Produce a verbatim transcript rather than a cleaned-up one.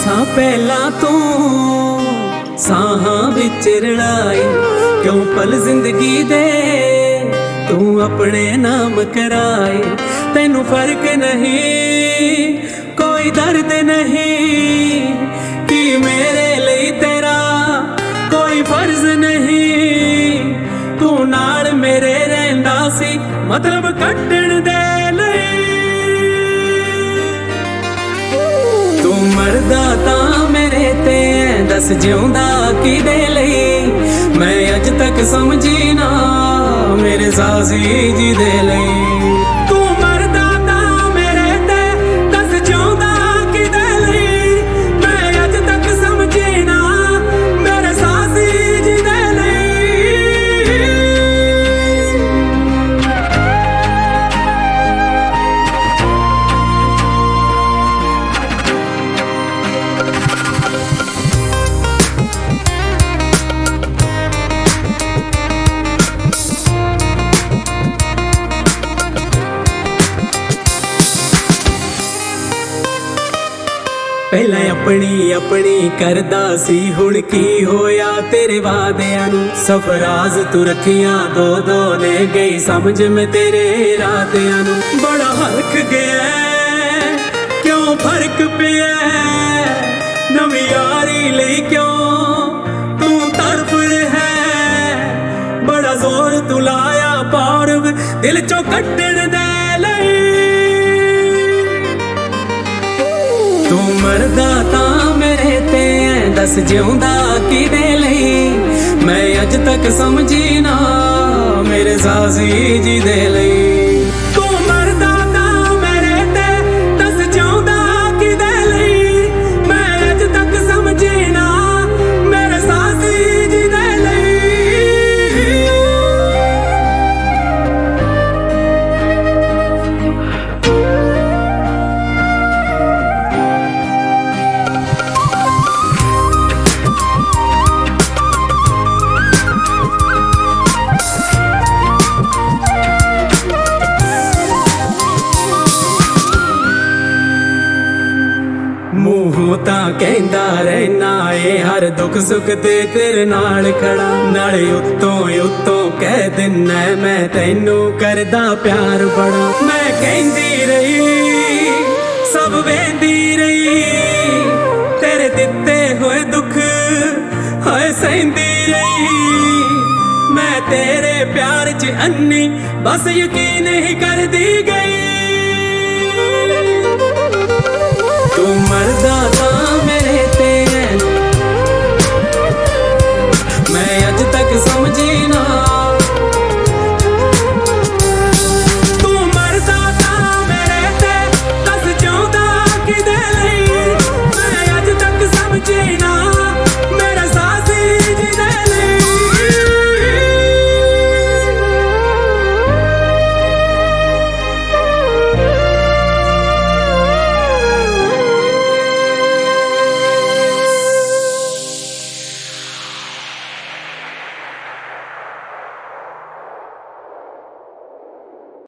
ਸਾਂ ਪਹਿਲਾਂ ਤੂੰ ਸਾਹਾਂ ਵਿੱਚ ਰਲਾਈ, ਕਿਉਂ ਪਲ ਜ਼ਿੰਦਗੀ ਦੇ ਤੂੰ ਆਪਣੇ ਨਾਮ ਕਰਾਏ। ਤੈਨੂੰ ਫਰਕ ਨਹੀਂ, ਕੋਈ ਦਰਦ ਨਹੀਂ, ਕਿ ਮੇਰੇ ਲਈ ਤੇਰਾ ਕੋਈ ਫਰਜ਼ ਨਹੀਂ। ਤੂੰ ਨਾਲ ਮੇਰੇ ਰਹਿੰਦਾ ਸੀ ਮਤਲਬ ਕੱਢਣ ਦੇ ਲਈ। ਤੂੰ ਮਰਦਾ ਤਾਂ ਮੇਰੇ ਤੇ ਦੱਸ ਜਿਉਂਦਾ ਕਿਹਦੇ ਲਈ। ਮੈਂ ਅੱਜ ਤੱਕ ਸਮਝੀ ਨਾ ਮੇਰੇ ਸਾਜ਼ੀ ਜੀ ਦੇ ਲਈ। ਤੂੰ ਮਰਦਾ ਤਾਂ ਮੇਰੇ ਤੇ ਦੱਸ ਜਿਉਂਦਾ ਕਿਹਦੇ ਲਈ। ਮੈਂ ਅੱਜ ਤੱਕ ਸਮਝੀ ਨਾ ਮੇਰੇ ਸਾਜ਼ੀ ਜੀ ਦੇ ਲਈ। ਪਹਿਲਾਂ ਆਪਣੀ ਆਪਣੀ ਕਰਦਾ ਸੀ, ਹੁਣ ਕੀ ਹੋਇਆ ਤੇਰੇ ਵਾਦਿਆਂ ਨੂੰ। ਸਫਰਾਜ਼ ਤੂੰ ਰੱਖੀਆਂ ਦੋ ਦੋ ਨੇ, ਗਈ ਸਮਝ ਮੈਂ ਤੇਰੇ ਇਰਾਦਿਆਂ ਨੂੰ। ਬੜਾ ਹਰਖ ਗਿਆ ਕਿਉਂ ਫਰਕ ਪਿਆ, ਨਵੀਂ ਯਾਰੀ ਲਈ ਕਿਉਂ ਤੂੰ ਤੜਫ ਰਿਹਾ। ਬੜਾ ਜ਼ੋਰ ਤੂੰ ਲਾਇਆ ਪਾਰ ਦਿਲ ਚੋਂ ਕੱਢਣ ਦੇ ਲਈ। ਤੂੰ ਮਰਦਾ ਤਾਂ ਮੇਰੇ ਤੇ ਦੱਸ ਜਿਉਂਦਾ ਕਿਹਦੇ ਲਈ। ਮੈਂ ਅੱਜ ਤੱਕ ਸਮਝੀ ਨਾ ਮੇਰੇ ਸਾਜ਼ੀ ਜੀ ਦੇ ਲਈ। ਤੂੰ ਮਰਦਾ ਤਾਂ ਮੇਰੇ ਤੇ ਦੱਸ ਜਿਉਂਦਾ ਕਿਹਦੇ ਲਈ। ਮੈਂ ਅੱਜ ਤੱਕ ਸਮਝੀ ਨਾ ਮੇਰੇ ਸਾਜ਼ੀ ਜੀ ਦੇ ਲਈ। ਮੂੰਹੋਂ ਤਾਂ ਕਹਿੰਦਾ ਰਹਿਣਾ ਏ ਹਰ ਦੁੱਖ ਸੁੱਖ ਤੇ ਤੇਰੇ ਨਾਲ ਖੜਾ। ਨਾਲੇ ਉੱਤੋਂ ਉੱਤੋਂ ਕਹਿ ਦਿੰਨਾ ਮੈਂ ਤੈਨੂੰ ਕਰਦਾ ਪਿਆਰ ਬੜਾ। ਮੈਂ ਕਹਿੰਦੀ ਰਹੀ ਸਭ ਵੇਂਦੀ ਰਹੀ, ਤੇਰੇ ਦਿੱਤੇ ਹੋਏ ਦੁੱਖ ਹਾਏ ਸਹਿੰਦੀ ਰਹੀ। ਮੈਂ ਤੇਰੇ ਪਿਆਰ 'ਚ ਅੰਨੀ ਬਸ ਯਕੀਨ ਹੀ ਕਰਦੀ ਗਈ। ਤੂੰ ਮਰਦਾ